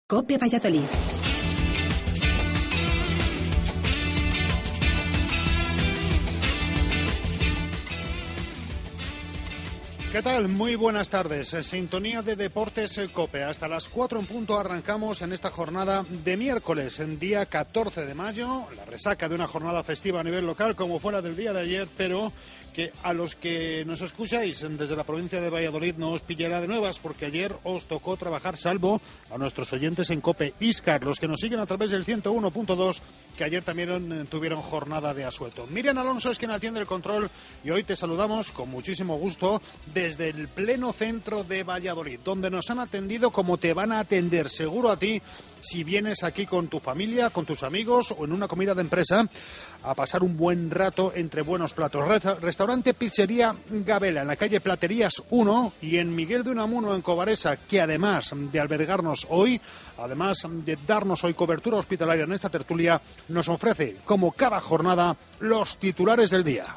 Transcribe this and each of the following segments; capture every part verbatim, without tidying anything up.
COPE Valladolid. ¿Qué tal? Muy buenas tardes. Sintonía de Deportes COPE. Hasta las cuatro en punto arrancamos en esta jornada de miércoles, en día catorce de mayo. La resaca de una jornada festiva a nivel local, como fue la del día de ayer, pero que a los que nos escucháis desde la provincia de Valladolid no os pillará de nuevas, porque ayer os tocó trabajar, salvo a nuestros oyentes en COPE Iscar, los que nos siguen a través del ciento uno punto dos, que ayer también tuvieron jornada de asueto. Miriam Alonso es quien atiende el control y hoy te saludamos con muchísimo gusto desde el pleno centro de Valladolid, donde nos han atendido como te van a atender seguro a ti si vienes aquí con tu familia, con tus amigos o en una comida de empresa a pasar un buen rato entre buenos platos. Restaurante Pizzería Gabela, en la calle Platerías uno, y en Miguel de Unamuno, en Cobaresa, que además de albergarnos hoy, además de darnos hoy cobertura hospitalaria en esta tertulia, nos ofrece, como cada jornada, los titulares del día.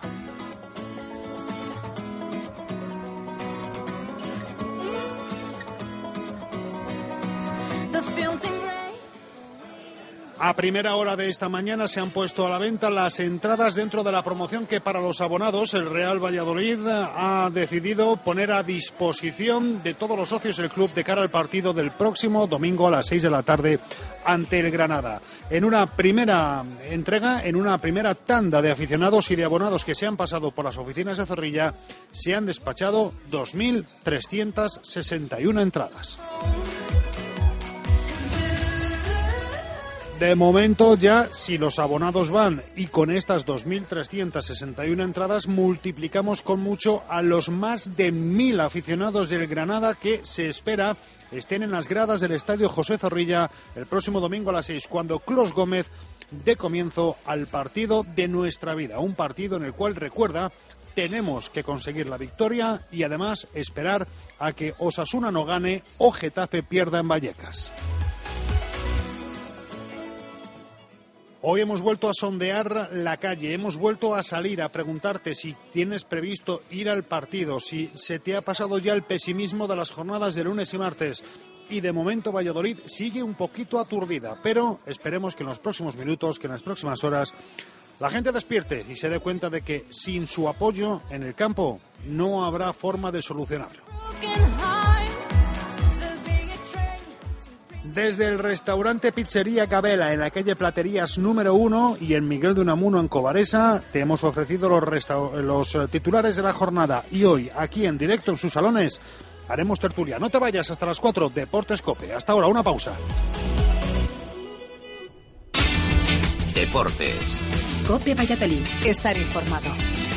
A primera hora de esta mañana se han puesto a la venta las entradas dentro de la promoción que para los abonados el Real Valladolid ha decidido poner a disposición de todos los socios del club de cara al partido del próximo domingo a las seis de la tarde ante el Granada. En una primera entrega, en una primera tanda de aficionados y de abonados que se han pasado por las oficinas de Zorrilla, se han despachado dos mil trescientas sesenta y una entradas. De momento ya, si los abonados van y con estas dos mil trescientas sesenta y una entradas multiplicamos con mucho a los más de mil aficionados del Granada que se espera estén en las gradas del Estadio José Zorrilla el próximo domingo a las seis, cuando Clos Gómez dé comienzo al partido de nuestra vida. Un partido en el cual, recuerda, tenemos que conseguir la victoria y además esperar a que Osasuna no gane o Getafe pierda en Vallecas. Hoy hemos vuelto a sondear la calle, hemos vuelto a salir a preguntarte si tienes previsto ir al partido, si se te ha pasado ya el pesimismo de las jornadas de lunes y martes. Y de momento Valladolid sigue un poquito aturdida, pero esperemos que en los próximos minutos, que en las próximas horas, la gente despierte y se dé cuenta de que sin su apoyo en el campo no habrá forma de solucionarlo. Desde el restaurante Pizzería Gabela, en la calle Platerías número uno y en Miguel de Unamuno, en Cobaresa, te hemos ofrecido los, resta- los titulares de la jornada. Y hoy, aquí en directo en sus salones, haremos tertulia. No te vayas hasta las cuatro, Deportes COPE. Hasta ahora, una pausa. Deportes. COPE Valladolid. Estar informado.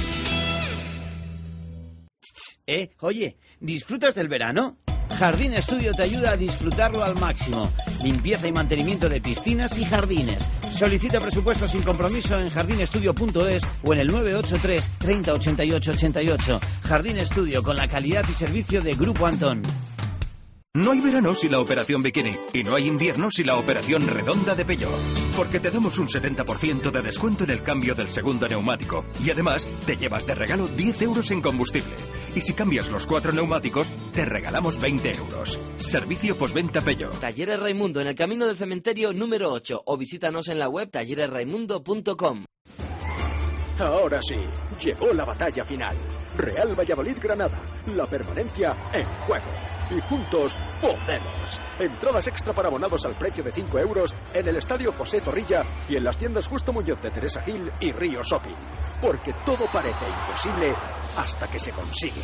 Eh, oye, ¿disfrutas del verano? Jardín Estudio te ayuda a disfrutarlo al máximo. Limpieza y mantenimiento de piscinas y jardines. Solicita presupuesto sin compromiso en jardín estudio punto es o en el nueve ocho tres, treinta, ochenta y ocho, ochenta y ocho. Jardín Estudio, con la calidad y servicio de Grupo Antón. No hay verano sin la operación bikini y no hay invierno sin la operación redonda de Peugeot. Porque te damos un setenta por ciento de descuento en el cambio del segundo neumático y además te llevas de regalo diez euros en combustible. Y si cambias los cuatro neumáticos, te regalamos veinte euros. Servicio postventa Peugeot. Talleres Raimundo, en el camino del cementerio número ocho, o visítanos en la web talleres raimundo punto com. Ahora sí, llegó la batalla final. Real Valladolid-Granada, la permanencia en juego. Y juntos podemos. Entradas extra para abonados al precio de cinco euros en el Estadio José Zorrilla y en las tiendas Justo Muñoz de Teresa Gil y Río Shopping. Porque todo parece imposible hasta que se consigue.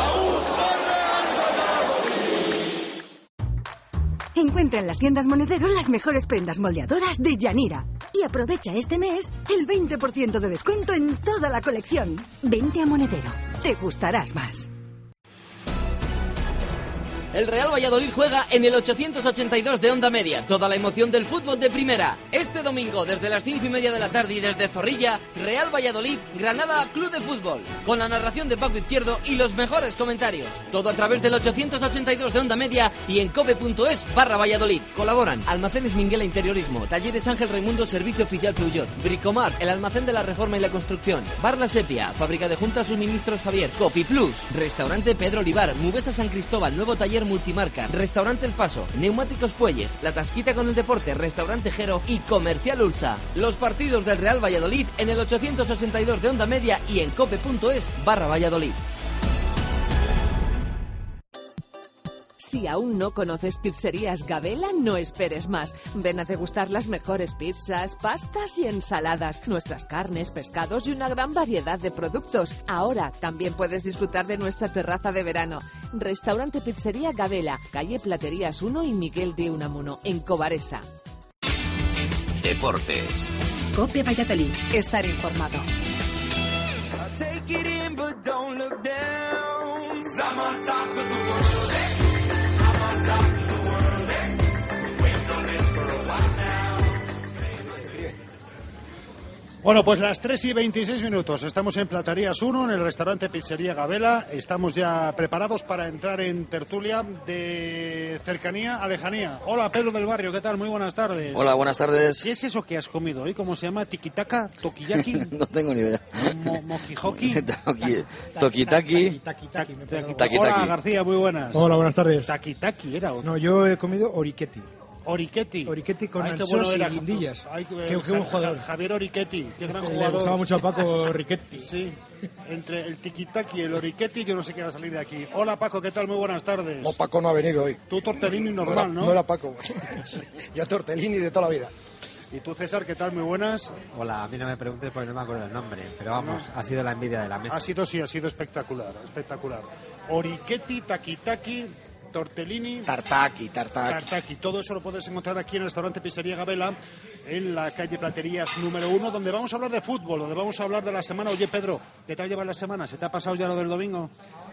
Encuentra en las tiendas Monedero las mejores prendas moldeadoras de Yanira. Y aprovecha este mes el veinte por ciento de descuento en toda la colección. Vente a Monedero. Te gustarás más. El Real Valladolid juega en el ochocientos ochenta y dos de Onda Media. Toda la emoción del fútbol de primera. Este domingo, desde las cinco y media de la tarde y desde Zorrilla, Real Valladolid, Granada Club de Fútbol. Con la narración de Paco Izquierdo y los mejores comentarios. Todo a través del ochocientos ochenta y dos de Onda Media y en cope punto es barra Valladolid. Colaboran Almacenes Minguela Interiorismo, Talleres Ángel Raimundo, Servicio Oficial Peugeot, Bricomar, el almacén de la reforma y la construcción, Bar La Sepia, Fábrica de Juntas Suministros Javier, Copi Plus, Restaurante Pedro Olivar, Mubesa San Cristóbal, Nuevo Taller taller multimarca, Restaurante El Paso, Neumáticos Puelles, La Tasquita con el Deporte, Restaurante Jero y Comercial Ulsa. Los partidos del Real Valladolid en el ochocientos ochenta y dos de Onda Media y en cope punto es barra Valladolid. Si aún no conoces Pizzerías Gabela, no esperes más. Ven a degustar las mejores pizzas, pastas y ensaladas, nuestras carnes, pescados y una gran variedad de productos. Ahora también puedes disfrutar de nuestra terraza de verano. Restaurante Pizzería Gabela, calle Platerías uno y Miguel de Unamuno, en Cobaresa. Deportes. Cope Valladolid. Estar informado. Bueno, pues las tres y veintiséis minutos. Estamos en Platerías uno, en el restaurante Pizzería Gabela. Estamos ya preparados para entrar en tertulia de cercanía a lejanía. Hola, Pedro del Barrio, ¿qué tal? Muy buenas tardes. Hola, buenas tardes. ¿Qué es eso que has comido hoy? ¿Cómo se llama? ¿Tikitaka? ¿Tokiyaki? No tengo ni idea. Mo ¿Mojijoki? Tokitaki. Takitaki. Hola, García, muy buenas. Hola, buenas tardes. Takitaki era otro. No, yo he comido oriquetti. Oriquetti. Oriquetti con Ay, qué anchoas bueno y era. guindillas. Ay, qué, qué, qué buen jugador. Javier Oriquetti, qué gran Este, jugador. Le gustaba mucho a Paco Riquetti. Sí, entre el tiquitaki y el Oriquetti yo no sé qué va a salir de aquí. Hola Paco, ¿qué tal? Muy buenas tardes. No, Paco no ha venido hoy. Tú tortellini normal, no era, ¿no? No era Paco. Yo tortellini de toda la vida. ¿Y tú, César, qué tal? Muy buenas. Hola, a mí no me preguntes porque no me acuerdo el nombre, pero vamos, no. Ha sido la envidia de la mesa. Ha sido, sí, ha sido espectacular, espectacular. Oriquetti, taquitaki, tortellini, tartaki, tartaki. tartaki. Todo eso lo puedes encontrar aquí en el restaurante Pizzería Gabela, en la calle Platerías número uno, donde vamos a hablar de fútbol, donde vamos a hablar de la semana. Oye, Pedro, ¿qué tal lleva la semana? ¿Se te ha pasado ya lo del domingo?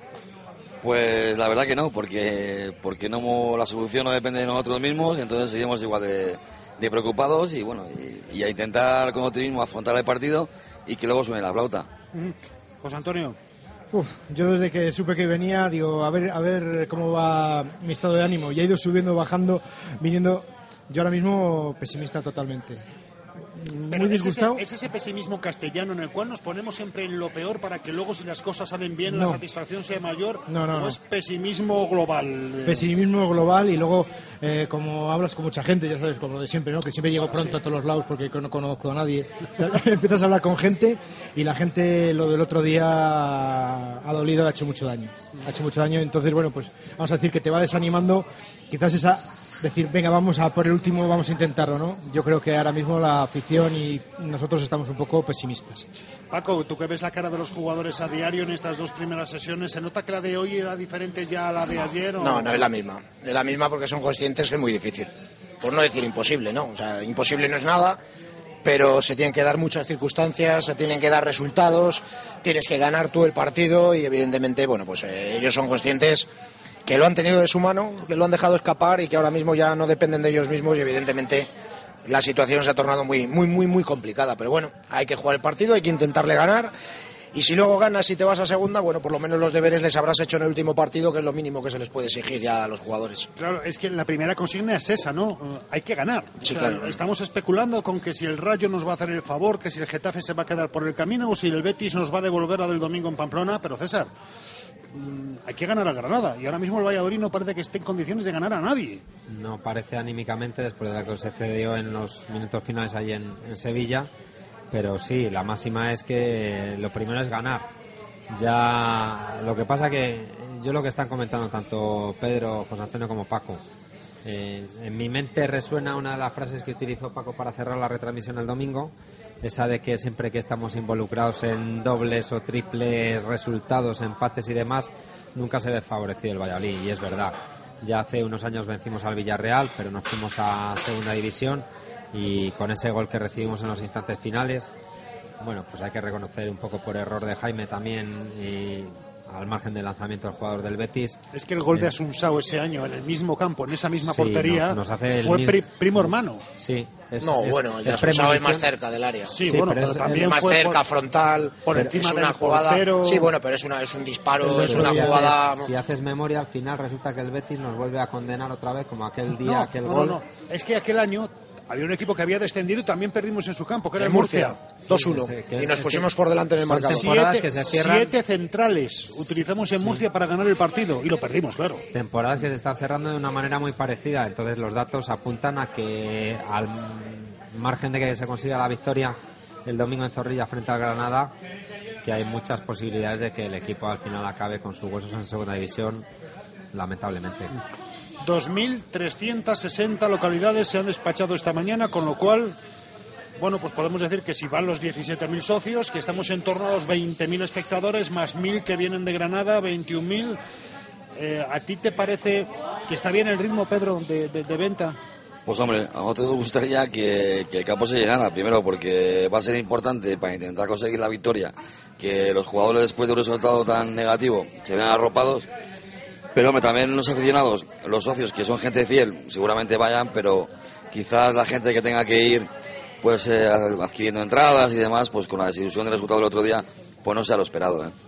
Pues la verdad que no, porque porque no la solución no depende de nosotros mismos, entonces seguimos igual de, de preocupados y bueno y, y a intentar con optimismo afrontar el partido y que luego suene la flauta. Mm. José Antonio. Uf, yo desde que supe que venía, digo, a ver, a ver cómo va mi estado de ánimo. Y ha ido subiendo, bajando, viniendo. Yo ahora mismo pesimista totalmente. Pero muy disgustado. Es ese, es ese pesimismo castellano en el cual nos ponemos siempre en lo peor para que luego si las cosas salen bien no. la satisfacción sea mayor. No, no, ¿O no. es pesimismo global? Pesimismo global y luego eh, como hablas con mucha gente, ya sabes, como lo de siempre, ¿no? Que siempre llego pronto sí. a todos los lados porque no conozco a nadie. Empiezas a hablar con gente y la gente lo del otro día ha dolido, ha hecho mucho daño. Ha hecho mucho daño, entonces bueno, pues vamos a decir que te va desanimando quizás esa decir, venga, vamos a por el último, vamos a intentarlo, ¿no? Yo creo que ahora mismo la afición y nosotros estamos un poco pesimistas. Paco, tú que ves la cara de los jugadores a diario en estas dos primeras sesiones, ¿se nota que la de hoy era diferente ya a la de ayer? ¿O? No, no es la misma. Es la misma porque son conscientes que es muy difícil. Por no decir imposible, ¿no? O sea, imposible no es nada, pero se tienen que dar muchas circunstancias, se tienen que dar resultados, tienes que ganar tú el partido y evidentemente, bueno, pues eh, ellos son conscientes que lo han tenido de su mano, que lo han dejado escapar y que ahora mismo ya no dependen de ellos mismos y evidentemente la situación se ha tornado muy, muy, muy, muy complicada. Pero bueno, hay que jugar el partido, hay que intentarle ganar y si luego ganas y te vas a segunda, bueno, por lo menos los deberes les habrás hecho en el último partido, que es lo mínimo que se les puede exigir ya a los jugadores. Claro, es que la primera consigna es esa, ¿no? Uh, hay que ganar. Sí, o sea, claro. Estamos especulando con que si el Rayo nos va a hacer el favor, que si el Getafe se va a quedar por el camino o si el Betis nos va a devolver la del domingo en Pamplona, pero César, hay que ganar a Granada y ahora mismo el Valladolid no parece que esté en condiciones de ganar a nadie. No parece anímicamente después de lo que se cedió en los minutos finales ahí en, en Sevilla, pero sí, la máxima es que lo primero es ganar. Ya lo que pasa que yo lo que están comentando tanto Pedro, José Antonio como Paco, eh, en mi mente resuena una de las frases que utilizó Paco para cerrar la retransmisión el domingo, esa de que siempre que estamos involucrados en dobles o triples resultados, empates y demás, nunca se ve favorecido el Valladolid, y es verdad. Ya hace unos años vencimos al Villarreal, pero nos fuimos a segunda división y con ese gol que recibimos en los instantes finales, bueno, pues hay que reconocer un poco por error de Jaime también, y al margen del lanzamiento del jugador del Betis. Es que el gol eh, de Asunsao ese año en el mismo campo, en esa misma sí, portería, nos, nos hace el fue mismo, pri, primo hermano. Sí, Es, no, es, bueno, el de es Assunção es más cerca del área. Sí, sí bueno, pero, pero también más cerca, por, frontal, por encima es una del jugada. portero. Sí, bueno, pero es una es un disparo, pero es una si jugada. Haces, si haces memoria, al final resulta que el Betis nos vuelve a condenar otra vez, como aquel día, no, aquel no, gol. No, no, es que aquel año había un equipo que había descendido y también perdimos en su campo, que era en el Murcia, Murcia dos uno, sí, y nos pusimos por delante en el marcador. Siete, que se cierran, siete centrales utilizamos en sí. Murcia para ganar el partido y lo perdimos, claro. Temporadas que se están cerrando de una manera muy parecida, entonces los datos apuntan a que al margen de que se consiga la victoria el domingo en Zorrilla frente al Granada, que hay muchas posibilidades de que el equipo al final acabe con sus huesos en segunda división, lamentablemente. dos mil trescientas sesenta localidades se han despachado esta mañana, con lo cual, bueno, pues podemos decir que si van los diecisiete mil socios, que estamos en torno a los veinte mil espectadores, más mil que vienen de Granada, veintiún mil. Eh, ¿A ti te parece que está bien el ritmo, Pedro, de, de, de venta? Pues hombre, a nosotros nos gustaría que, que el campo se llenara, primero porque va a ser importante para intentar conseguir la victoria, que los jugadores después de un resultado tan negativo se vean arropados. Pero hombre, también los aficionados, los socios, que son gente fiel, seguramente vayan, pero quizás la gente que tenga que ir pues eh, adquiriendo entradas y demás, pues con la desilusión del resultado del otro día, pues no sea lo esperado, ¿eh?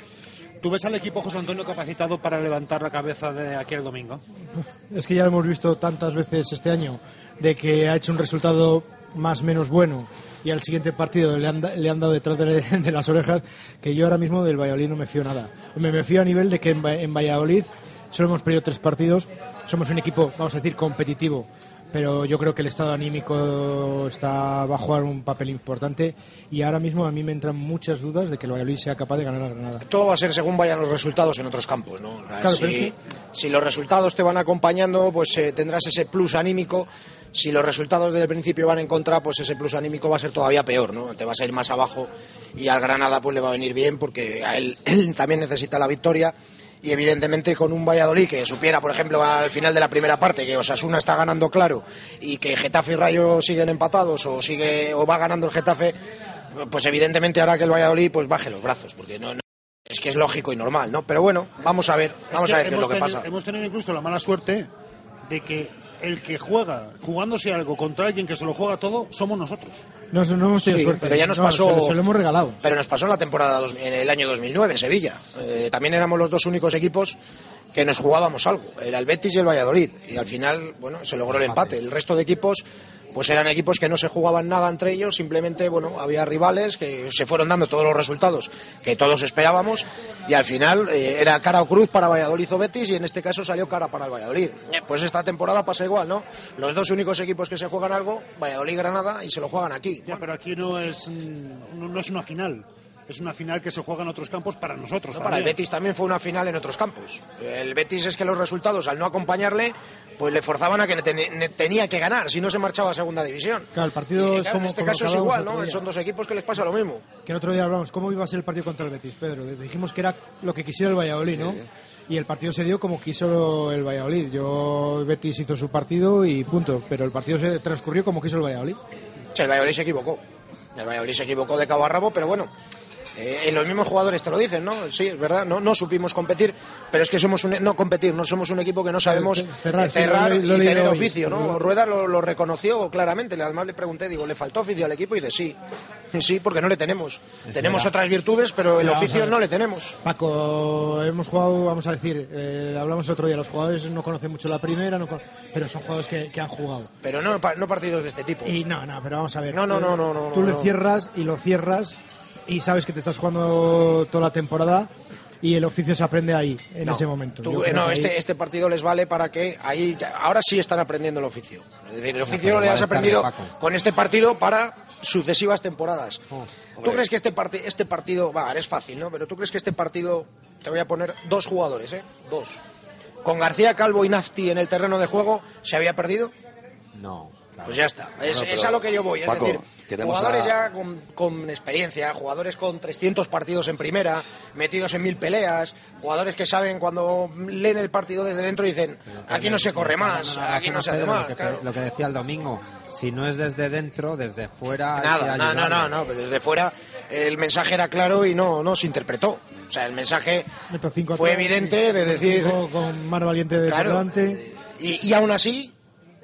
¿Tú ves al equipo José Antonio capacitado para levantar la cabeza de aquel domingo? Es que ya lo hemos visto tantas veces este año, de que ha hecho un resultado más o menos bueno y al siguiente partido le han, le han dado detrás de, de las orejas, que yo ahora mismo del Valladolid no me fío nada. Me, me fío a nivel de que en, en Valladolid solo hemos perdido tres partidos, somos un equipo, vamos a decir, competitivo, pero yo creo que el estado anímico está, va a jugar un papel importante y ahora mismo a mí me entran muchas dudas de que el Valladolid sea capaz de ganar a Granada. Todo va a ser según vayan los resultados en otros campos, ¿no? O sea, claro, si, sí. si los resultados te van acompañando, pues eh, tendrás ese plus anímico. Si los resultados desde el principio van en contra, pues ese plus anímico va a ser todavía peor, ¿no? Te vas a ir más abajo y al Granada pues le va a venir bien porque a él, él también necesita la victoria. Y evidentemente con un Valladolid que supiera, por ejemplo, al final de la primera parte que Osasuna está ganando claro y que Getafe y Rayo siguen empatados o sigue o va ganando el Getafe, pues evidentemente hará que el Valladolid pues baje los brazos, porque no, no es que es lógico y normal, ¿no? Pero bueno, vamos a ver, vamos es que a ver qué es lo que tenido, pasa. Hemos tenido incluso la mala suerte de que el que juega jugándose algo contra alguien que se lo juega todo somos nosotros. No, no hemos tenido sí, suerte, pero ya nos no, pasó, se, se lo hemos regalado. Pero nos pasó en la temporada dos, en el año dos mil nueve en Sevilla. Eh, también éramos los dos únicos equipos que nos jugábamos algo, era el Betis y el Valladolid, y al final, bueno, se logró el empate. El resto de equipos pues eran equipos que no se jugaban nada entre ellos, simplemente, bueno, había rivales que se fueron dando todos los resultados que todos esperábamos y al final eh, era cara o cruz para Valladolid o Betis y en este caso salió cara para el Valladolid. Pues esta temporada pasa igual, ¿no? Los dos únicos equipos que se juegan algo, Valladolid y Granada, y se lo juegan aquí. Ya, bueno. Pero aquí no es, no, no es una final. Es una final que se juega en otros campos para nosotros. No, para el Betis también fue una final en otros campos. El Betis es que los resultados, al no acompañarle, pues le forzaban a que ten, tenía que ganar, si no se marchaba a segunda división. Claro, el partido y, es claro, como, en este como caso es igual, ¿no? Son dos equipos que les pasa lo mismo. Que el otro día hablamos, ¿cómo iba a ser el partido contra el Betis, Pedro? Dijimos que era lo que quisiera el Valladolid, ¿no? Sí. Y el partido se dio como quiso el Valladolid. Yo, el Betis hizo su partido y punto, pero el partido se transcurrió como quiso el Valladolid. Sí, el Valladolid se equivocó. El Valladolid se equivocó de cabo a rabo, pero bueno. Eh, los mismos jugadores te lo dicen, ¿no? Sí, es verdad, no, no supimos competir, pero es que somos un, no competir, no somos un equipo que no sabemos cerrar, cerrar sí, lo, lo, lo y tener oficio, ¿no? Rueda lo, lo reconoció claramente, además le pregunté, digo, ¿le faltó oficio al equipo? Y dice, sí, sí, porque no le tenemos. Es tenemos verdad. Otras virtudes, pero el oficio no le tenemos. Paco, hemos jugado, vamos a decir, eh, hablamos otro día, los jugadores no conocen mucho la primera, no con... pero son jugadores que, que han jugado. Pero no, no partidos de este tipo. Y no, no, pero vamos a ver. No, no, no, no, no. Tú no, le no. cierras y lo cierras y sabes que te estás jugando toda la temporada y el oficio se aprende ahí, en no, ese momento. Tú, no, este, ahí... este partido les vale para que ahí, ahora sí están aprendiendo el oficio. Es decir, el oficio no, le has aprendido con este partido para sucesivas temporadas. Oh, ¿Tú crees que este, part este partido, va, es fácil, ¿no? Pero ¿tú crees que este partido, te voy a poner dos jugadores, ¿eh? Dos. Con García, Calvo y Nafti en el terreno de juego, ¿se había perdido? No. Claro. Pues ya está, es, bueno, es a lo que yo voy, es Paco, decir, jugadores a... ya con, con experiencia, jugadores con trescientos partidos en primera, metidos en mil peleas, jugadores que saben cuando leen el partido desde dentro y dicen, aquí no se corre más, no, no, no, aquí no, no se hace más. Lo que, claro. lo que decía el domingo, si no es desde dentro, desde fuera... Nada, no, no, no, no, pero desde fuera el mensaje era claro y no, no se interpretó. O sea, el mensaje fue evidente de decir... Con Mar Valiente de claro, delante. Y, y aún así...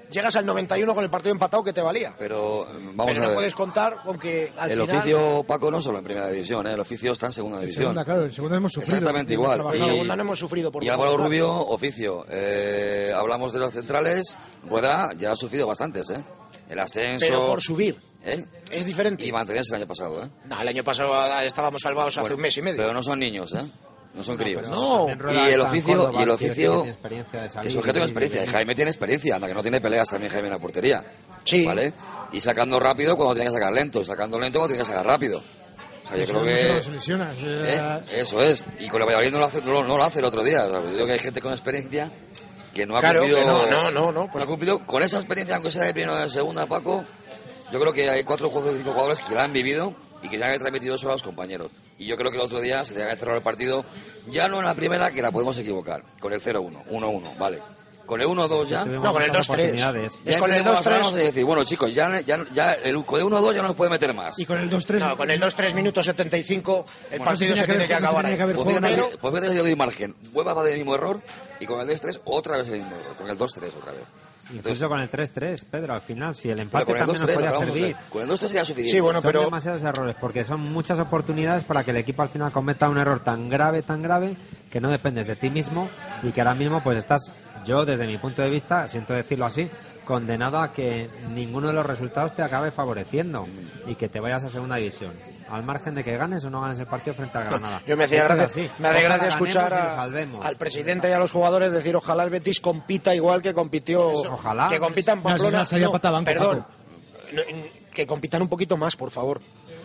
llegas al noventa y uno con el partido empatado que te valía. Pero vamos Pero a no ver. puedes contar con que al el final... oficio, Paco, no solo en primera división, ¿eh? El oficio está en segunda división. Segunda, claro, en segunda hemos sufrido. Exactamente igual. En segunda no hemos sufrido por Y Álvaro Rubio, oficio. Eh, hablamos de los centrales. Rueda ya ha sufrido bastantes, ¿eh? El ascenso. Pero por subir. ¿Eh? Es diferente. Y mantenerse el año pasado, ¿eh? No, el año pasado estábamos salvados hace Bueno, un mes y medio. Pero no son niños, ¿eh? No son críos. No. Y el oficio, y el oficio, que que sujeto tiene experiencia. Y Jaime tiene experiencia, anda que no tiene peleas también Jaime en la portería. Sí. ¿Vale? Y sacando rápido cuando tiene que sacar lento, y sacando lento cuando tiene que sacar rápido. O sea, yo creo que... Se lesiona, se- ¿Eh? Eso es. Y con el Valladolid no lo hace, no, no lo hace el otro día. O sea, yo creo que hay gente con experiencia que no ha Claro, cumplido... que no, no, no, no, pues- no ha cumplido con esa experiencia, aunque sea de primera o de segunda, Paco. Yo creo que hay cuatro o cinco jugadores que la han vivido y que ya han transmitido eso a los compañeros. Y yo creo que el otro día se tenía que cerrar el partido, ya no en la primera, que la podemos equivocar, con el cero uno, uno uno, vale. Con el uno dos ya... No, con el dos tres. Es con el dos tres. De decir, bueno, chicos, ya, ya, ya el, con el uno dos ya no nos puede meter más. Y con el dos tres... No, con el dos tres minutos setenta y cinco el Bueno, partido se se tenía tiene que que haber- acabar no se ahí. tenía que haber Pues jugado, fíjate, pero- pues fíjate si yo doy margen. Vuelva va del mismo error y con el dos tres otra vez el mismo error. Con el dos tres otra vez. Incluso con el tres tres, Pedro, al final, si el Pero empate con el también dos nos tres, podía vamos, servir. con el dos tres sería suficiente. Sí, bueno, Son pero... demasiados errores, porque son muchas oportunidades para que el equipo al final cometa un error tan grave, tan grave, que no dependes de ti mismo y que ahora mismo pues estás, yo desde mi punto de vista, siento decirlo así, condenado a que ninguno de los resultados te acabe favoreciendo y que te vayas a segunda división, al margen de que ganes o no ganes el partido frente al Granada. Yo me hacía Esto es gracia, así. me hace Ojalá gracia escuchar ganemos y nos a- salvemos. al presidente y a los jugadores decir ojalá el Betis compita igual que compitió, Ojalá. que compita en No, eso es Pamplona. una salida No, pata banco, perdón, Paco. No, que compitan un poquito más, por favor.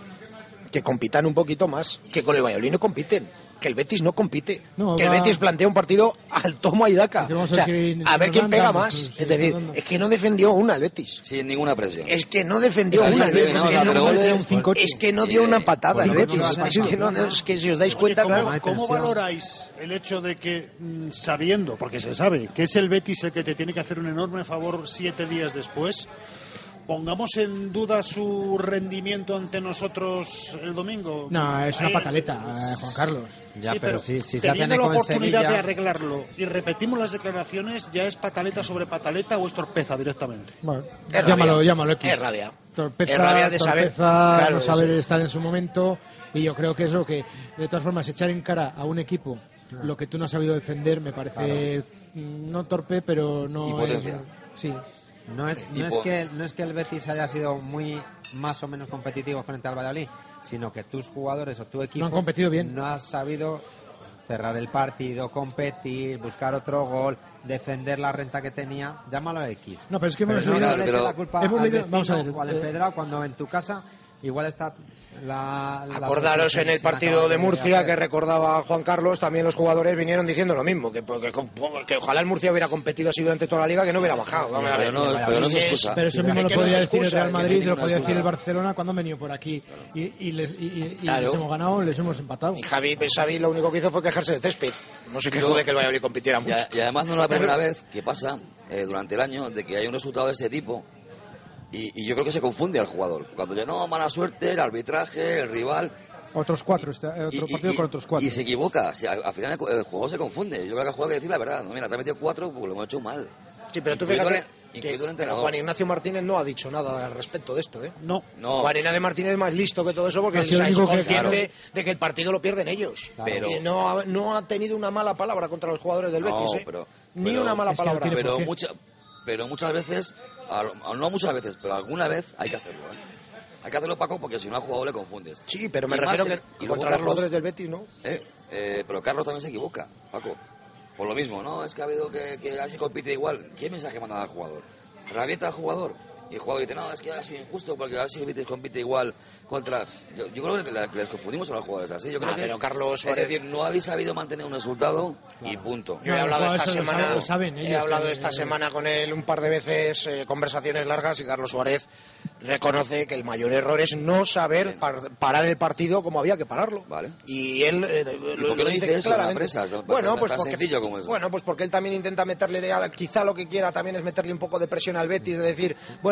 Que compitan un poquito más. Que con el Valladolid no compiten. Que el Betis no compite. No, que el va- Betis plantea un partido al tomo y daca. Que vamos O sea, a ver si- a ver si quién nos pega dan más. datos, sí, Es decir, nos dan es que no defendió una el Betis. Sin ninguna presión. Es que no defendió Esa una el línea Betis. Es de que Navarra, no, pero es goles, cinco, es que no dio eh, una patada el pues, Betis. no, no, Es no, que, no, no, es que si os dais Oye, cuenta, ¿cómo, claro. hay cómo tensión. valoráis el hecho de que, mm, sabiendo, porque se sabe, que es el Betis el que te tiene que hacer un enorme favor siete días después, pongamos en duda su rendimiento ante nosotros el domingo? No, es una Ahí- pataleta, eh, Juan Carlos. Ya, Sí, pero si, si se teniendo hacen la eco en oportunidad de Sevilla, arreglarlo y repetimos las declaraciones, ¿ya es pataleta sobre pataleta o es torpeza directamente? Bueno, Es llámalo, rabia. llámalo X. Es rabia. Torpeza, Es rabia de saber- torpeza, claro, no saber sí. estar en su momento. Y yo creo que es lo que, de todas formas, echar en cara a un equipo lo que tú no has sabido defender me parece mm, no torpe, pero no Y es. potencia. Sí. no es, no, Y es por- que, no es que el Betis haya sido muy más o menos competitivo frente al Valladolid, sino que tus jugadores o tu equipo No han competido bien. no has sabido cerrar el partido, competir, buscar otro gol, defender la renta que tenía, llámalo X. No, pero es que Pero hemos no leído. le eches la culpa hemos al leído- vecino vamos a ver, o al eh, empedrado cuando en tu casa igual está la... la Acordaros en el sin partido acabar de Murcia hacer. que recordaba Juan Carlos, también los jugadores vinieron diciendo lo mismo, que, que, que ojalá el Murcia hubiera competido así durante toda la liga, que no hubiera bajado. Vamos a ver. Pero no, pero no es excusa. Pero eso Es mismo lo que no podría es decir el excusa, Real que no hay Madrid, lo ninguna podría decir el excusa. Barcelona cuando han venido por aquí y, y les, y, y- y Claro. les hemos ganado, les hemos empatado. Y Javi, pues, Xavi lo único que hizo fue quejarse de césped. No se quejó Yo- de que el Valladolid compitiera Y, mucho. a- y además no es la primera vez que pasa eh, durante el año de que hay un resultado de este tipo y, y yo creo que se confunde al jugador. Cuando ya no, mala suerte, el arbitraje, el rival... Otros cuatro, este- eh, otro y, partido y- con otros cuatro. y se equivoca. O sea, al final el, el juego se confunde. Yo creo que el jugador hay que decir la verdad. No, mira, te ha metido cuatro porque lo hemos hecho mal. Sí, pero tú Incluido fíjate el- que incluido el pero entrenador. Juan Ignacio Martínez no ha dicho nada al respecto de esto, ¿eh? No. No, Juan Ignacio Martínez es más listo que todo eso porque Ha él sido el es único que- consciente claro. de que el partido lo pierden ellos. Pero- Y no ha, no ha tenido una mala palabra contra los jugadores del No, Betis, ¿eh? pero- Ni pero- una mala Es que no palabra. tiene pero, por qué. mucha, pero muchas veces, a lo- a- no muchas veces, pero alguna vez hay que hacerlo. ¿eh? Hay que hacerlo, Paco, porque si no al jugador le confundes. Sí, pero me Y refiero más que en- y luego contra los Carlos- jugadores del Betis, ¿no? Eh, eh, pero Carlos también se equivoca, Paco. Por lo mismo, ¿no? Es que ha habido que, que así compite igual. ¿Qué mensaje manda al jugador? Rabieta al jugador. Y el jugador dice, no, es que ha sido injusto porque a ver si el Betis compite igual contra... Yo, yo creo que, la- que les confundimos a los jugadores así. Yo creo Ah, que, pero Carlos es Suárez- decir, no habéis sabido mantener un resultado y punto. Yo he No, hablado los esta jugadores lo semana, saben- lo saben he ellos, hablado que- esta semana con él un par de veces, eh, conversaciones largas, y Carlos Suárez reconoce que el mayor error es no saber par- parar el partido como había que pararlo. Vale. Y él eh, ¿Y por qué no dice eso en la prensa? Es tan- Bueno, tan- pues tan porque, sencillo como eso. bueno, pues porque él también intenta meterle, de- quizá lo que quiera también es meterle un poco de presión al Betis, de decir, bueno,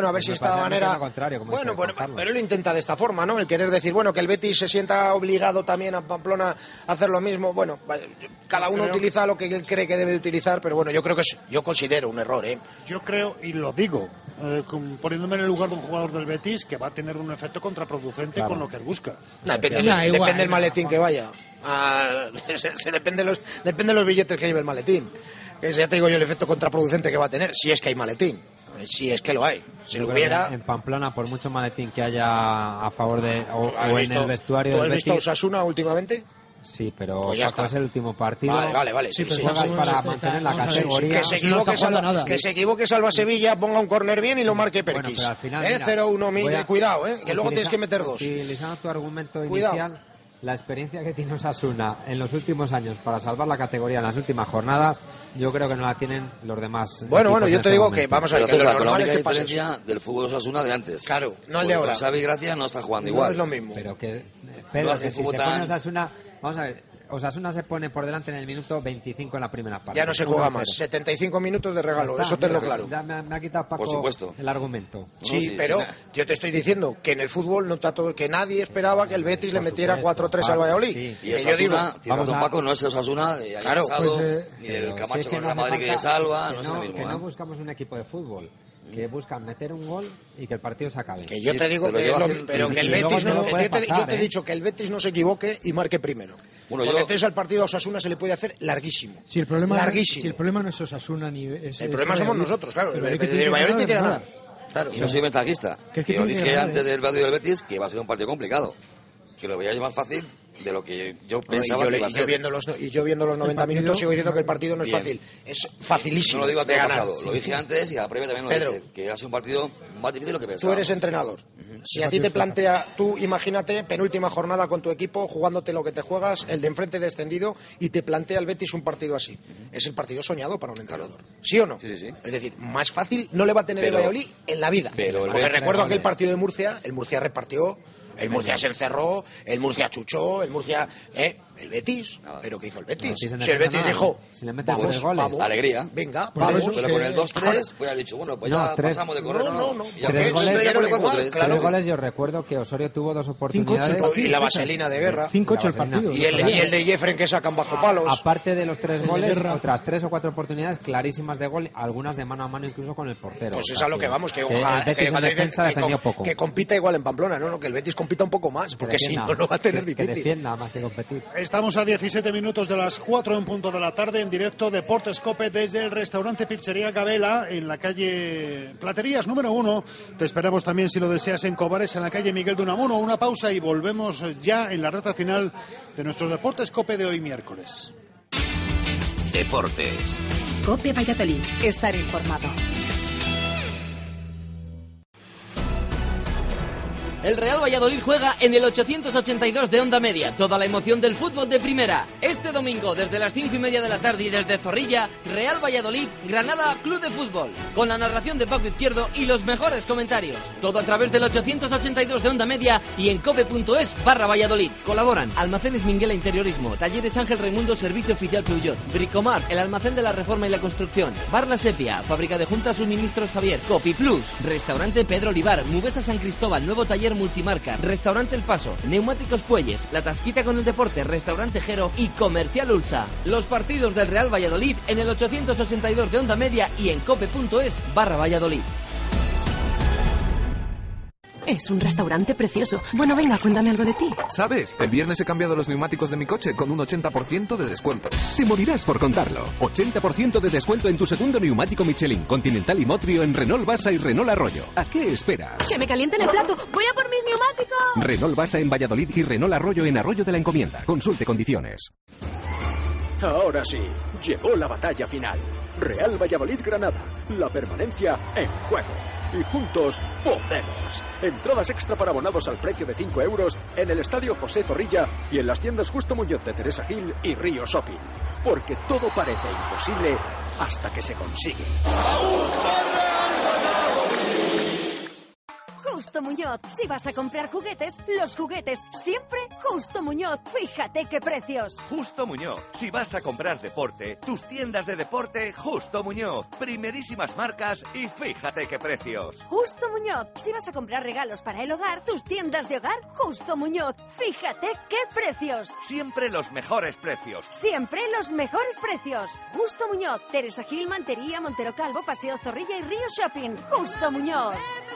a ver si de esta manera... Bueno, bueno, pero él lo intenta de esta forma, ¿no? El querer decir, bueno, que el Betis se sienta obligado también a Pamplona a hacer lo mismo. Bueno, cada uno creo... utiliza lo que él cree que debe utilizar, pero bueno, yo creo que es, yo considero un error, ¿eh? Yo creo, y lo digo, eh, con, poniéndome en el lugar de un jugador del Betis, que va a tener un efecto contraproducente claro. con lo que él busca. No, depende, no, depende igual, del maletín no. que vaya. Ah, se, se depende, los, depende de los billetes que lleve el maletín. Ese ya te digo yo el efecto contraproducente que va a tener, si es que hay maletín. Si es que lo hay. Si lo hubiera... En Pamplona, por mucho maletín que haya a favor de... o, o en el vestuario del Betis... ¿Tú has visto Osasuna últimamente? Sí, pero pues ya Paco, es el último partido. Vale, vale, vale. Sí, sí, sí, juegas sí, para sí, mantener la sí, categoría. Que se equivoque, salva, que se equivoque Salva Sevilla, ponga un córner bien y lo marque Perquis. Bueno, pero al final, eh, cero uno, a... cuidado, eh, que luego tienes que meter dos. Utilizando tu argumento cuidado. inicial, la experiencia que tiene Osasuna en los últimos años para salvar la categoría en las últimas jornadas, yo creo que no la tienen los demás. Bueno, bueno, yo te este digo momento. que vamos a ver, pero que César, lo con la normal única es que pase diferencia del fútbol Osasuna de antes. Claro, no el de ahora. Xavi Gracia no está jugando no igual. No es lo mismo. Pero que, pero no que si se tan... pone Osasuna, vamos a ver. Osasuna se pone por delante en el minuto veinticinco en la primera parte. Ya no se juega más. setenta y cinco minutos de regalo, está, eso tenlo claro. Ya me, me ha quitado Paco por supuesto. el argumento. Sí, no, sí pero sí, yo te estoy diciendo que en el fútbol no está todo, que nadie esperaba que el Betis le metiera cuatro tres al Valladolid. Sí. Y Osasuna, yo digo, vamos a... Paco, no es el Osasuna de año claro, pasado, pues, eh, ni del Camacho si es que con no la Madrid que salva, que no, no, es lo mismo. Que ¿eh? no buscamos un equipo de fútbol. Que buscan meter un gol y que el partido se acabe. Que yo sí, te digo que lo lo, pero que el Betis no, te, yo, te, yo te he dicho que el Betis no se equivoque y marque primero. Bueno, porque yo... entonces al partido de Osasuna se le puede hacer larguísimo. Si el problema larguísimo. No, si el problema no es Osasuna ni es, el problema somos nosotros, claro. Pero el Valladolid tiene que ganar. Claro. Y no soy ventajista. Que yo dije antes del partido del Betis que va a ser un partido complicado. Que lo veía más fácil de lo que yo pensaba no, y yo, que iba a ser. Yo viendo los, y yo viendo los noventa partido, minutos sigo diciendo que el partido no es bien. fácil. Es facilísimo. No lo digo a todo de ganar. pasado. Lo dije antes y a la previa también lo Pedro, dije. Que va a ser un partido más difícil de lo que pensaba. Tú eres entrenador. Uh-huh. Si a ti te plantea, tú imagínate, penúltima jornada con tu equipo, jugándote lo que te juegas, el de enfrente descendido, y te plantea el Betis un partido así. Uh-huh. Es el partido soñado para un entrenador. ¿Sí o no? Sí, sí, sí. Es decir, más fácil no le va a tener pero, el Valladolid en la vida. Pero el Porque recuerdo aquel partido de Murcia, el Murcia repartió... El Murcia se encerró, el Murcia chuchó, el Murcia... ¿eh? El Betis. Nada. ¿Pero qué hizo el Betis? Si el Betis nada. dijo... Si le meten vamos, tres goles. Vamos, alegría. Venga, pues vamos. Pero con el dos tres, pues ha dicho, bueno, pues no, ya tres. pasamos de correr. No, no, no. Ya tres goles, ya no igual, tres. Claro. Tres goles, yo recuerdo que Osorio tuvo dos oportunidades. cinco ocho, y la vaselina de guerra. cinco ocho el partido. Y el, y el de Jeffren que sacan bajo palos. Aparte de los tres goles, otras tres o cuatro oportunidades clarísimas de gol, algunas de mano a mano incluso con el portero. Pues es a lo que vamos, que ojalá. El Betis en defensa defendió poco. Que compita igual en Pamplona, no, no, que el Betis compita un poco más, porque si no, lo va a tener difícil. Que defienda más que competir. Estamos a diecisiete minutos de las cuatro en punto de la tarde en directo Deportes Cope desde el restaurante Pizzería Gabela en la calle Platerías número uno. Te esperamos también si lo deseas en Cobares en la calle Miguel de Unamuno. Una pausa y volvemos ya en la recta final de nuestro Deportes Cope de hoy miércoles. Deportes. Cope Valladolid. Estar informado. El Real Valladolid juega en el ochocientos ochenta y dos de Onda Media. Toda la emoción del fútbol de primera. Este domingo, desde las cinco y media de la tarde y desde Zorrilla, Real Valladolid, Granada, Club de Fútbol. Con la narración de Paco Izquierdo y los mejores comentarios. Todo a través del ochocientos ochenta y dos de Onda Media y en cope.es barra Valladolid. Colaboran Almacenes Minguela Interiorismo, Talleres Ángel Raimundo, Servicio Oficial Peugeot, Bricomar, el almacén de la reforma y la construcción, Bar La Sepia, Fábrica de Juntas Suministros Javier, Copi Plus, Restaurante Pedro Olivar, Mubesa San Cristóbal, Nuevo Taller Multimarca, Restaurante El Paso, Neumáticos Puelles, La Tasquita con el Deporte, Restaurante Jero y Comercial Ulsa. Los partidos del Real Valladolid en el ochocientos ochenta y dos de Onda Media y en cope.es barra Valladolid. Es un restaurante precioso. Bueno, venga, cuéntame algo de ti. ¿Sabes? El viernes he cambiado los neumáticos de mi coche con un ochenta por ciento de descuento. Te morirás por contarlo. ochenta por ciento de descuento en tu segundo neumático Michelin, Continental y Motrio en Renault Basa y Renault Arroyo. ¿A qué esperas? ¡Que me calienten el plato! ¡Voy a por mis neumáticos! Renault Basa en Valladolid y Renault Arroyo en Arroyo de la Encomienda. Consulte condiciones. Ahora sí, llegó la batalla final. Real Valladolid-Granada. La permanencia en juego. Y juntos podemos. Entradas extra para abonados al precio de cinco euros en el Estadio José Zorrilla y en las tiendas Justo Muñoz de Teresa Gil y Río Shopping. Porque todo parece imposible hasta que se consigue. Justo Muñoz. Si vas a comprar juguetes, los juguetes siempre Justo Muñoz. Fíjate qué precios. Justo Muñoz. Si vas a comprar deporte, tus tiendas de deporte Justo Muñoz. Primerísimas marcas y fíjate qué precios. Justo Muñoz. Si vas a comprar regalos para el hogar, tus tiendas de hogar Justo Muñoz. Fíjate qué precios. Siempre los mejores precios. Siempre los mejores precios. Justo Muñoz. Teresa Gil, Mantería, Montero Calvo, Paseo Zorrilla y Río Shopping. Justo Muñoz.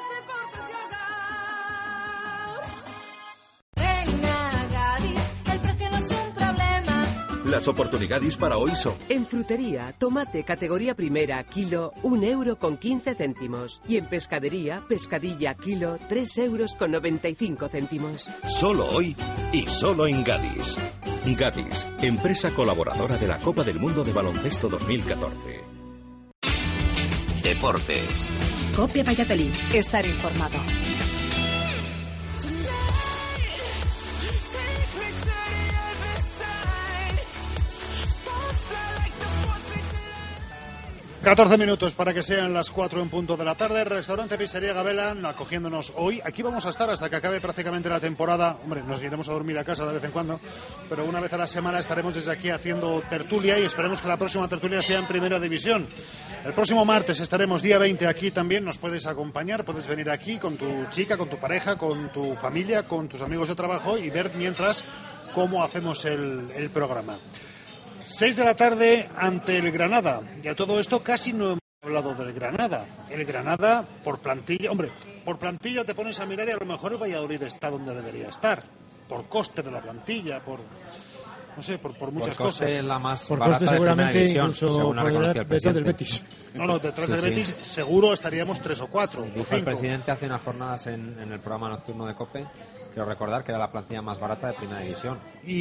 Las oportunidades para hoy son: en frutería, tomate categoría primera, kilo, un euro con quince céntimos. Y en pescadería, pescadilla, kilo, tres euros con noventa y cinco céntimos. Solo hoy y solo en Gadis. Gadis, empresa colaboradora de la Copa del Mundo de Baloncesto dos mil catorce. Deportes. COPE Valladolid. Estar informado. catorce minutos para que sean las cuatro en punto de la tarde. Restaurante Pizzería Gabela acogiéndonos hoy. Aquí vamos a estar hasta que acabe prácticamente la temporada. Hombre, nos iremos a dormir a casa de vez en cuando, pero una vez a la semana estaremos desde aquí haciendo tertulia y esperemos que la próxima tertulia sea en Primera División. El próximo martes estaremos día veinte aquí también. Nos puedes acompañar, puedes venir aquí con tu chica, con tu pareja, con tu familia, con tus amigos de trabajo y ver mientras cómo hacemos el, el programa. seis de la tarde ante el Granada. Y a todo esto casi no hemos hablado del Granada. El Granada, por plantilla, hombre, por plantilla te pones a mirar y a lo mejor el Valladolid está donde debería estar. Por coste de la plantilla, por, no sé, por, por muchas por coste cosas. La más por barata coste seguramente de división, incluso según ha reconocido el presidente. del Betis. No, no, detrás sí, del Betis sí. seguro estaríamos tres o cuatro. Dijo o cinco. el presidente hace unas jornadas en, en el programa nocturno de COPE, quiero recordar que era la plantilla más barata de Primera División.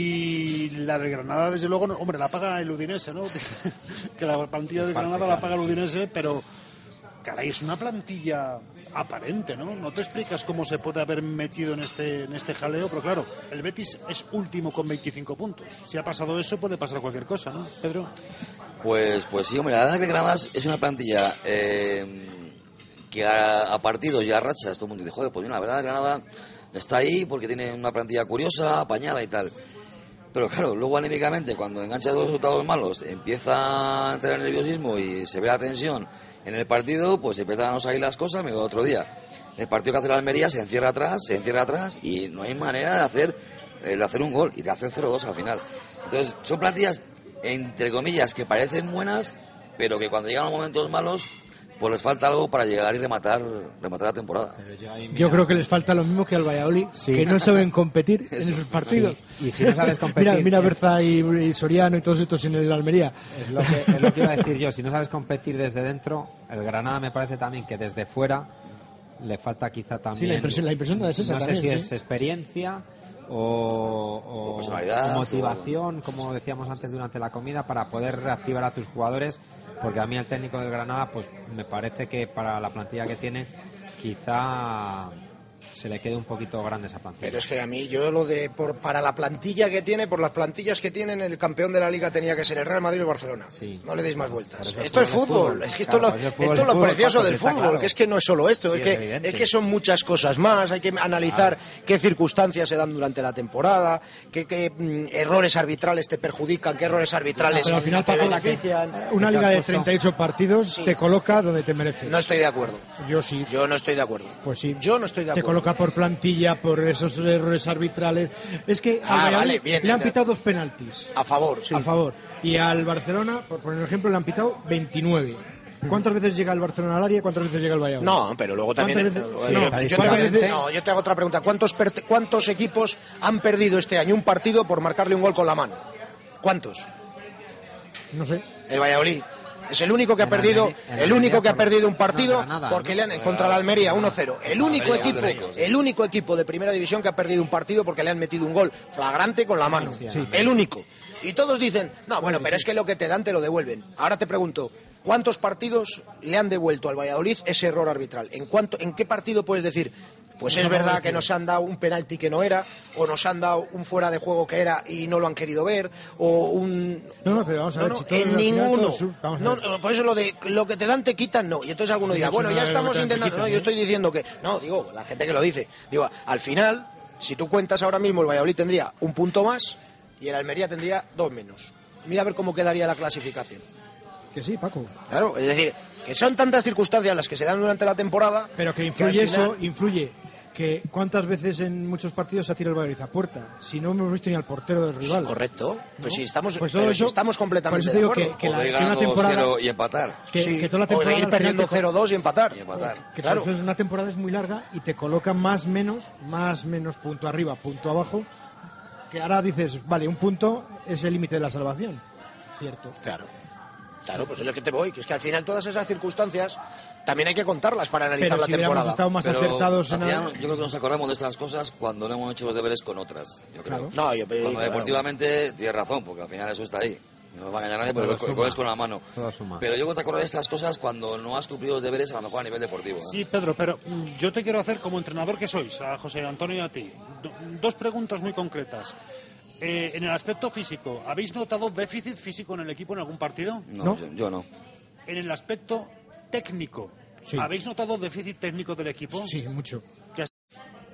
Y la de Granada, desde luego, no, hombre, la paga el Udinese, ¿no? Que la plantilla de Granada la paga el Udinese, pero caray, es una plantilla aparente, ¿no? No te explicas cómo se puede haber metido en este en este jaleo, pero claro, el Betis es último con veinticinco puntos. Si ha pasado eso, puede pasar cualquier cosa, ¿no, Pedro? Pues, pues sí, hombre, la verdad que Granada es una plantilla eh, que a, a partidos y a rachas todo el mundo dice, joder, pues la verdad Granada está ahí porque tiene una plantilla curiosa, apañada y tal. Pero claro, luego anímicamente, cuando engancha dos resultados malos, empieza a entrar el nerviosismo y se ve la tensión en el partido, pues empiezan a no salir las cosas. Me digo otro día, el partido que hace la Almería se encierra atrás, se encierra atrás y no hay manera de hacer, de hacer un gol y de hacer cero dos al final. Entonces, son plantillas, entre comillas, que parecen buenas, pero que cuando llegan los momentos malos, pues les falta algo para llegar y rematar rematar la temporada. Yo creo que les falta lo mismo que al Valladolid, sí. que no saben competir en esos partidos. Sí. Y si no sabes competir... mira, mira Berza y, y Soriano y todos estos en el Almería. Es lo, que, es lo que iba a decir yo, si no sabes competir desde dentro, el Granada me parece también que desde fuera le falta quizá también... Sí, la impresión, la impresión es esa No también, sé si ¿sí? es experiencia o, o, o motivación, o... como decíamos antes durante la comida, para poder reactivar a tus jugadores, porque a mí el técnico del Granada pues me parece que para la plantilla que tiene quizá se le quede un poquito grande esa plantilla. Pero es que a mí, yo lo de, por, para la plantilla que tiene, por las plantillas que tienen, el campeón de la Liga tenía que ser el Real Madrid o el Barcelona. Sí. No le deis más vueltas. Esto es fútbol. fútbol. Es que esto, claro, lo, esto es lo fútbol, precioso Paco, del fútbol, claro. Que es que no es solo esto, sí, es, que, es, es que son muchas cosas más. Hay que analizar claro. qué circunstancias se dan durante la temporada, qué, qué mm, errores arbitrales te perjudican, qué errores arbitrales pero al final, te benefician. Una Liga de treinta y ocho partidos sí. te coloca donde te mereces. No estoy de acuerdo. Yo sí. Yo no estoy de acuerdo. Pues sí. Yo no estoy de acuerdo. Te coloca por plantilla, por esos errores arbitrales. Es que ah, al vale, bien, le han pitado dos penaltis. A favor, sí. A favor. Y al Barcelona, por poner ejemplo, le han pitado veintinueve. ¿Cuántas veces llega el Barcelona al área y cuántas veces llega el Valladolid? No, pero luego también... Veces, sí, no, yo, te, veces? no, yo te hago otra pregunta. ¿Cuántos, ¿Cuántos equipos han perdido este año un partido por marcarle un gol con la mano? ¿Cuántos? No sé. El Valladolid. Es el único que ha perdido, el único que ha perdido un partido porque le han contra la Almería uno cero. El único equipo, el único equipo de Primera División que ha perdido un partido porque le han metido un gol flagrante con la mano. Sí. El único. Y todos dicen, no, bueno, pero es que lo que te dan te lo devuelven. Ahora te pregunto, ¿cuántos partidos le han devuelto al Valladolid ese error arbitral? ¿En cuánto, en qué partido puedes decir? Pues es verdad que nos han dado un penalti que no era, o nos han dado un fuera de juego que era y no lo han querido ver, o un... No, no, pero vamos a ver, no, si todo en al final ninguno. todo sur- vamos a No, ver. por eso lo de lo que te dan te quitan, no. Y entonces alguno dirá, No, bueno, no, ya no, estamos no, te intentando... quitan, No, ¿eh? yo estoy diciendo que... No, digo, la gente que lo dice. Digo, al final, si tú cuentas ahora mismo, el Valladolid tendría un punto más y el Almería tendría dos menos. Mira a ver cómo quedaría la clasificación. Que sí, Paco. Claro, es decir, que son tantas circunstancias las que se dan durante la temporada... Pero que al influye final- eso, influye que cuántas veces en muchos partidos se ha tirado el Valladolid a puerta. Si no hemos visto ni al portero del rival. Correcto. Pues ¿No? sí, estamos, Pues todo pero sí eso- estamos completamente por eso te digo de acuerdo. que- que la- O de ir que una ganando temporada- cero y empatar. Que, Sí, que toda la o de temporada ir al final perdiendo te co- cero dos y empatar. Y empatar. Que Claro. entonces una temporada es muy larga y te coloca más menos, más menos punto arriba, punto abajo. Que ahora dices, vale, un punto es el límite de la salvación. Cierto. Claro. Claro, pues es lo que te voy, que es que al final todas esas circunstancias también hay que contarlas para analizar Pero la si hubiéramos temporada. estado más Pero acertados en al final, el- yo creo que nos acordamos de estas cosas cuando no hemos hecho los deberes con otras. Yo creo. Claro. No, yo Cuando claro. deportivamente tienes razón, porque al final eso está ahí. No nos va a engañar nadie, Todo pero suma. lo coges con la mano. Todo suma. Pero yo creo que te acuerdas de estas cosas cuando no has cumplido los deberes, a lo mejor a nivel deportivo. ¿eh? Sí, Pedro, pero mm, yo te quiero hacer como entrenador que sois, a José Antonio y a ti, do- dos preguntas muy concretas. Eh, en el aspecto físico, ¿habéis notado déficit físico en el equipo en algún partido? No, ¿No? Yo, yo no. En el aspecto técnico, Sí. ¿habéis notado déficit técnico del equipo? Sí, mucho. Ya está.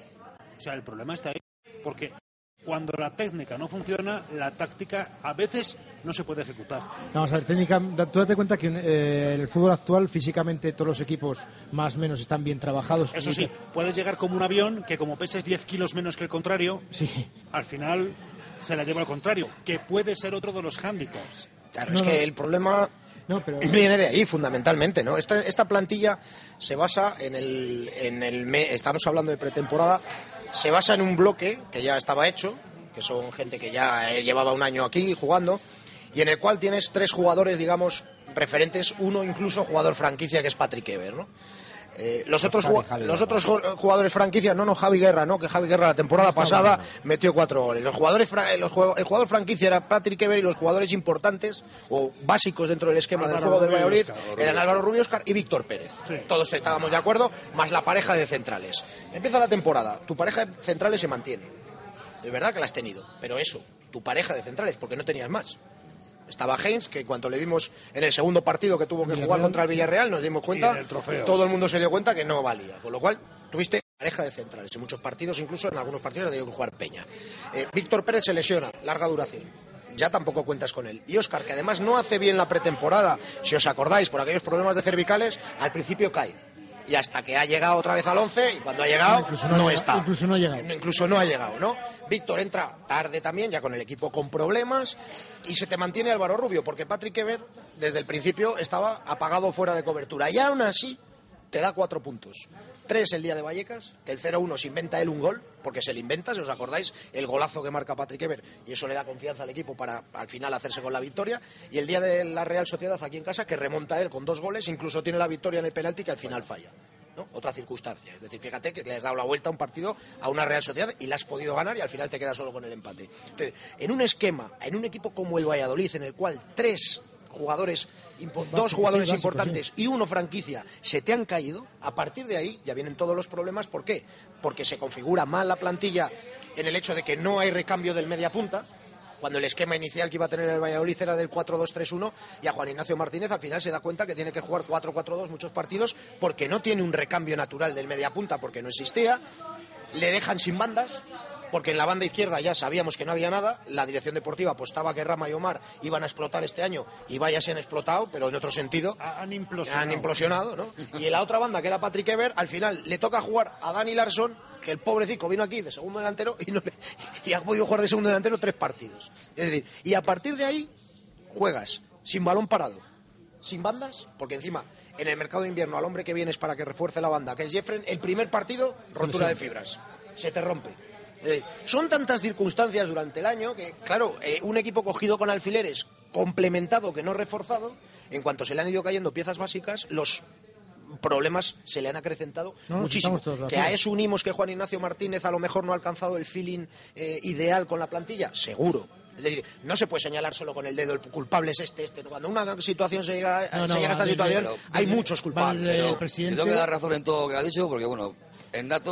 O sea, el problema está ahí, porque cuando la técnica no funciona, la táctica a veces no se puede ejecutar. Vamos a ver, técnica, da- tú date cuenta que eh, en el fútbol actual físicamente todos los equipos más o menos están bien trabajados. Eso Y- sí, puedes llegar como un avión que como peses diez kilos menos que el contrario, Sí. al final se la lleva al contrario, que puede ser otro de los hándicaps. Claro, No, es no. que el problema No, pero viene de ahí fundamentalmente, ¿no? Esta, esta plantilla se basa en el, en el me- estamos hablando de pretemporada, se basa en un bloque que ya estaba hecho, que son gente que ya eh, llevaba un año aquí jugando, y en el cual tienes tres jugadores, digamos, referentes, uno incluso jugador franquicia que es Patrick Ever, ¿no? Eh, los otros, Javi, ju- Javi los Guerra. otros ju- jugadores franquicia, no, no, Javi Guerra, no, que Javi Guerra la temporada Está pasada bueno. metió cuatro goles. Los jugadores, fra- los jue- el jugador franquicia era Patrick Ever y los jugadores importantes o básicos dentro del esquema del Álvaro juego del Rubio y Valladolid Óscar, Rubio eran y Álvaro Rubio, Óscar y Víctor Pérez. Sí. Todos estábamos de acuerdo, más la pareja de centrales. Empieza la temporada, tu pareja de centrales se mantiene. Es verdad que la has tenido, pero eso, tu pareja de centrales, porque no tenías más. Estaba Heinz, que en cuanto le vimos en el segundo partido que tuvo que Villarreal. jugar contra el Villarreal, nos dimos Y cuenta, en el trofeo. todo el mundo se dio cuenta que no valía. Con lo cual, tuviste pareja de centrales. En muchos partidos, incluso en algunos partidos, ha tenido que jugar Peña. Eh, Víctor Pérez se lesiona, larga duración. Ya tampoco cuentas con él. Y Óscar, que además no hace bien la pretemporada, si os acordáis, por aquellos problemas de cervicales, al principio cae. Y hasta que ha llegado otra vez al once, y cuando ha llegado, Incluso no, ha llegado- está. Incluso no ha llegado. No, incluso no ha llegado, ¿no? Víctor entra tarde también, ya con el equipo con problemas, y se te mantiene Álvaro Rubio, porque Patrick Ever desde el principio estaba apagado fuera de cobertura. Y aún así te da cuatro puntos. Tres el día de Vallecas, que el cero uno se inventa él un gol, porque se le inventa, si os acordáis, el golazo que marca Patrick Ever, y eso le da confianza al equipo para al final hacerse con la victoria. Y el día de la Real Sociedad aquí en casa, que remonta él con dos goles, incluso tiene la victoria en el penalti que al final falla. ¿No? Otra circunstancia. Es decir, fíjate que le has dado la vuelta a un partido a una Real Sociedad y la has podido ganar y al final te quedas solo con el empate. Entonces, en un esquema, en un equipo como el Valladolid, en el cual tres jugadores, impo- Básico, dos jugadores sí, básico, importantes sí. y uno franquicia se te han caído, a partir de ahí ya vienen todos los problemas. ¿Por qué? Porque se configura mal la plantilla en el hecho de que no hay recambio del media punta, cuando el esquema inicial que iba a tener el Valladolid era del cuatro dos tres uno, y a Juan Ignacio Martínez al final se da cuenta que tiene que jugar cuatro cuatro dos muchos partidos porque no tiene un recambio natural del mediapunta, porque no existía, le dejan sin bandas, porque en la banda izquierda ya sabíamos que no había nada, la dirección deportiva apostaba que Rama y Omar iban a explotar este año, y vaya se han explotado, pero en otro sentido Han implosionado. han implosionado, ¿no? Y en la otra banda, que era Patrick Ever, al final le toca jugar a Dani Larsson, que el pobrecito vino aquí de segundo delantero y, no le- y ha podido jugar de segundo delantero tres partidos. Es decir, y a partir de ahí juegas sin balón parado, sin bandas, porque encima en el mercado de invierno al hombre que vienes para que refuerce la banda, que es Jeffren, el primer partido, rotura de fibras, se te rompe. Es decir, son tantas circunstancias durante el año que, claro, eh, un equipo cogido con alfileres, complementado que no reforzado, en cuanto se le han ido cayendo piezas básicas, los problemas se le han acrecentado No, no, muchísimo. estamos todos de Que a acuerdo. eso unimos que Juan Ignacio Martínez a lo mejor no ha alcanzado el feeling eh, ideal con la plantilla, seguro. Es decir, no se puede señalar solo con el dedo, el culpable es este, este. Cuando una situación se llega, No, no, se llega a esta va desde- situación, desde- hay muchos culpables. desde- Pero el presidente- Te tengo que dar razón en todo lo que ha dicho, porque bueno, en datos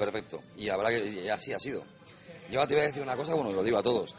perfecto. Y habrá que, y así ha sido. Yo ahora te voy a decir una cosa, bueno, lo digo a todos.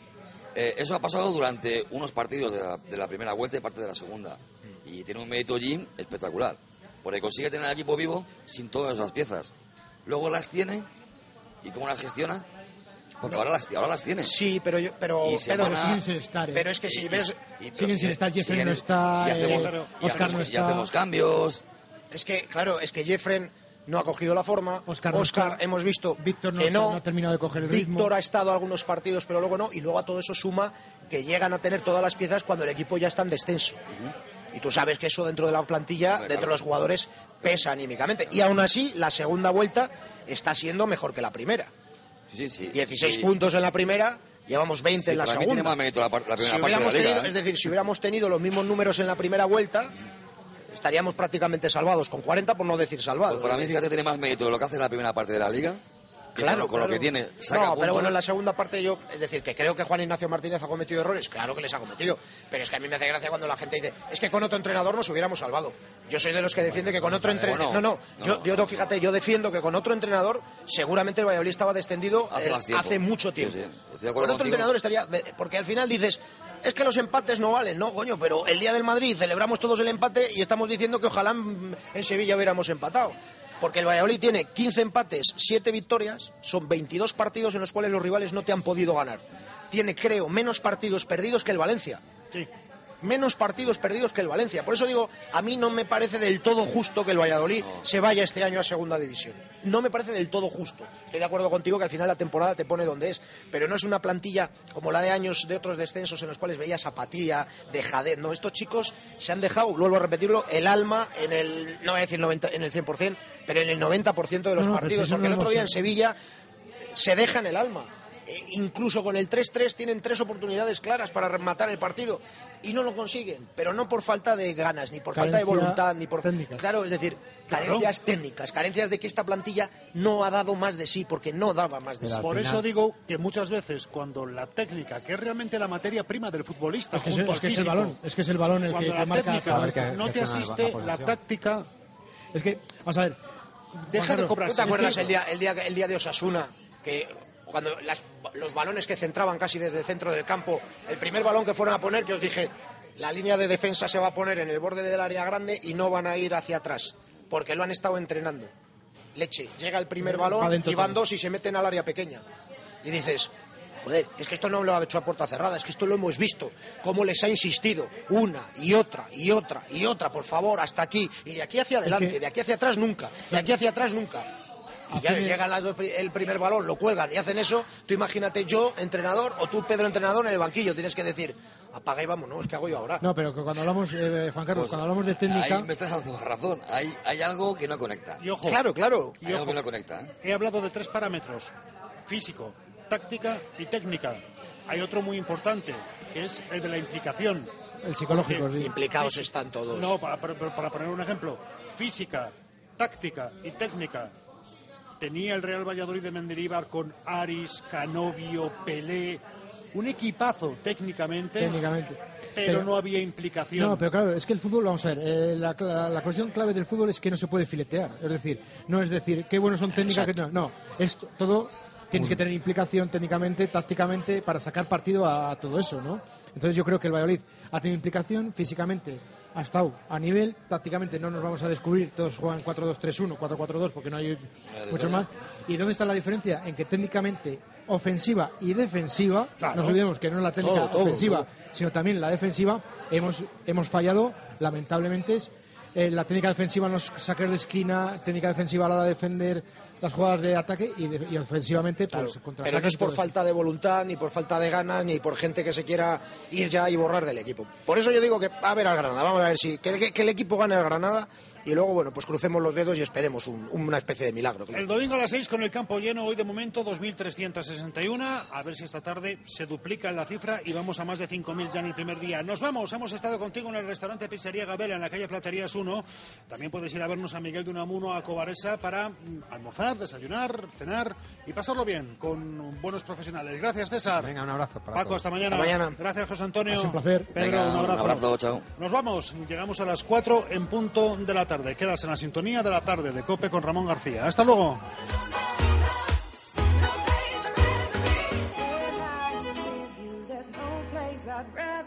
Eh, eso ha pasado durante unos partidos de la, de la primera vuelta y parte de la segunda. Y tiene un mérito Jim espectacular. Porque consigue tener el equipo vivo sin todas esas piezas. Luego las tiene, ¿y cómo las gestiona? Porque ahora las, ahora las tiene. Sí, pero yo, pero, Pedro, a... siguen sin estar. ¿eh? Pero es que si y, ves... Y, y, siguen sin estar, Jeffrey no está, y hacemos, eh, y Oscar hacemos, no y está... hacemos cambios. Es que, claro, es que Jeffrey no ha cogido la forma. Oscar, Oscar no hemos visto Víctor no, que no. no ha terminado de coger el ritmo. Víctor ha estado algunos partidos, pero luego no. Y luego a todo eso suma que llegan a tener todas las piezas cuando el equipo ya está en descenso. Uh-huh. Y tú sabes que eso dentro de la plantilla, sí, dentro de los jugadores, pesa anímicamente. Y aún así, la segunda vuelta está siendo mejor que la primera. Sí, sí, dieciséis sí. puntos en la primera, llevamos veinte sí, en la segunda. Más mérito la, la primera si parte hubiéramos de la liga, tenido, ¿eh? Es decir, si hubiéramos tenido los mismos números en la primera vuelta, estaríamos prácticamente salvados, con cuarenta por no decir salvados. Pues para mí, fíjate, tiene más mérito lo que hace en la primera parte de la liga. Claro, con claro. lo que tiene, saca no, puntos. pero bueno, en la segunda parte yo, es decir, que creo que Juan Ignacio Martínez ha cometido errores, claro que les ha cometido, pero es que a mí me hace gracia cuando la gente dice, es que con otro entrenador nos hubiéramos salvado. Yo soy de los que defiende que con otro entrenador, no, no, no, yo, yo no, fíjate, yo defiendo que con otro entrenador seguramente el Valladolid estaba descendido hace, eh, hace mucho tiempo. Sí, sí. Con otro contigo. entrenador estaría, porque al final dices, es que los empates no valen, no, coño, pero el día del Madrid celebramos todos el empate y estamos diciendo que ojalá en Sevilla hubiéramos empatado. Porque el Valladolid tiene quince empates, siete victorias, son veintidós partidos en los cuales los rivales no te han podido ganar. Tiene, creo, menos partidos perdidos que el Valencia. Sí. Menos partidos perdidos que el Valencia. Por eso digo, a mí no me parece del todo justo que el Valladolid no. se vaya este año a segunda división. No me parece del todo justo. Estoy de acuerdo contigo que al final la temporada te pone donde es, pero no es una plantilla como la de años de otros descensos en los cuales veías apatía, dejadez. No, estos chicos se han dejado, vuelvo a repetirlo, el alma en el, no voy a decir noventa, en el cien por ciento, pero en el noventa por ciento de los no, no, partidos. Porque el otro día en Sevilla se dejan el alma. Eh, incluso con el tres tres tienen tres oportunidades claras para rematar el partido y no lo consiguen, pero no por falta de ganas, ni por Carencia falta de voluntad, ni por técnicas. Claro, es decir, carencias claro. técnicas, carencias de que esta plantilla no ha dado más de sí, porque no daba más de pero sí. Por final... eso digo que muchas veces cuando la técnica, que es realmente la materia prima del futbolista, es que, junto es, que al es el balón, es que es el balón el cuando que, la que marca técnica que, no te asiste, la táctica, es que, vamos a ver, deja de cobrar. ¿Tú te acuerdas es que... el día, el día, el día de Osasuna que cuando las, los balones que centraban casi desde el centro del campo, el primer balón que fueron a poner, que os dije, la línea de defensa se va a poner en el borde del área grande y no van a ir hacia atrás, porque lo han estado entrenando. Leche, llega el primer balón y van dos y se meten al área pequeña. Y dices, joder, es que esto no lo ha hecho a puerta cerrada, es que esto lo hemos visto, cómo les ha insistido una y otra y otra y otra, por favor, hasta aquí, y de aquí hacia adelante, es que... de aquí hacia atrás nunca, de aquí hacia atrás nunca. Y ya llegan las dos, el primer balón, lo cuelgan y hacen eso. Tú imagínate yo, entrenador, o tú, Pedro, entrenador, en el banquillo. Tienes que decir, apaga y vámonos, ¿no? ¿Qué hago yo ahora? No, pero que cuando hablamos, eh, Juan Carlos, pues, cuando hablamos de técnica... Ahí me estás dando razón. Hay, hay algo que no conecta. Y ojo, claro, claro. Hay algo que no conecta. ¿eh? He hablado de tres parámetros. Físico, táctica y técnica. Hay otro muy importante, que es el de la implicación. El psicológico. Sí. Implicados sí. están todos. No, para, para, para poner un ejemplo. Física, táctica y técnica. Tenía el Real Valladolid de Mendilibar con Aris, Canovio, Pelé, un equipazo técnicamente, técnicamente. Pero, pero no había implicación. No, pero claro, es que el fútbol, vamos a ver, eh, la, la, la cuestión clave del fútbol es que no se puede filetear, es decir, no es decir, qué buenos son técnicas, que no, no, es todo, tienes que tener implicación técnicamente, tácticamente, para sacar partido a, a todo eso, ¿no? Entonces yo creo que el Valladolid ha tenido implicación, físicamente ha estado a nivel, tácticamente no nos vamos a descubrir, todos juegan cuatro dos tres uno, cuatro cuatro dos porque no hay mucho más. ¿Y dónde está la diferencia? En que técnicamente ofensiva y defensiva, claro. No olvidemos que no es la técnica todo, todo, ofensiva, todo. Sino también la defensiva, hemos, hemos fallado, lamentablemente, eh, la técnica defensiva en los saques de esquina, técnica defensiva a la hora de defender las jugadas de ataque y, de, y ofensivamente pues, claro, contra pero no es por falta de voluntad ni por falta de ganas ni por gente que se quiera ir ya y borrar del equipo. Por eso yo digo que a ver al Granada, vamos a ver si que, que, que el equipo gane al Granada y luego bueno pues crucemos los dedos y esperemos un, una especie de milagro. Claro. El domingo a las seis con el campo lleno, hoy de momento dos mil trescientos sesenta y uno, a ver si esta tarde se duplica la cifra y vamos a más de cinco mil ya en el primer día. Nos vamos, hemos estado contigo en el restaurante Pizzería Gabela en la calle Platerías uno, también puedes ir a vernos a Miguel de Unamuno a Cobaresa para mm, almorzar, desayunar, cenar y pasarlo bien con buenos profesionales. Gracias, César. Venga, un abrazo para Paco, todos. hasta mañana. Hasta mañana. Gracias, José Antonio. Es un placer. Pedro, Venga, un abrazo. Un abrazo, chao. Nos vamos, llegamos a las cuatro en punto de la tarde. Quedas en la sintonía de la tarde de COPE con Ramón García. Hasta luego.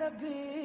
حبيبي